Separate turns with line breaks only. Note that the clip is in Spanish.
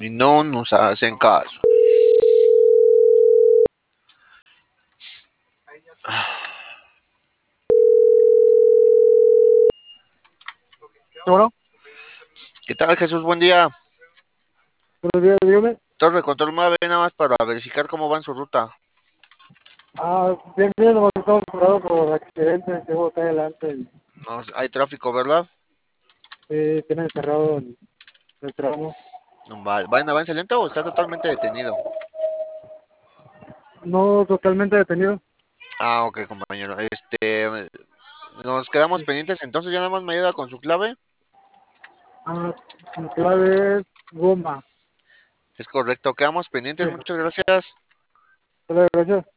y no nos hacen caso.
Bueno,
¿Qué tal, Jesús? Buen día.
buenos días, dígame.
Torre de control 9, nada más para verificar cómo va en su ruta.
Bien, bien, nos estamos parados por accidentes que hubo acá adelante y
No, hay tráfico, ¿verdad?
tienen cerrado el tramo.
¿Va en avance lento o está totalmente detenido?
No totalmente detenido.
Ah, ok, compañero. Nos quedamos pendientes, entonces ya nada más me ayuda con su clave.
Mi clave es goma.
Es correcto, quedamos
Sí,
pendientes, muchas gracias.
gracias.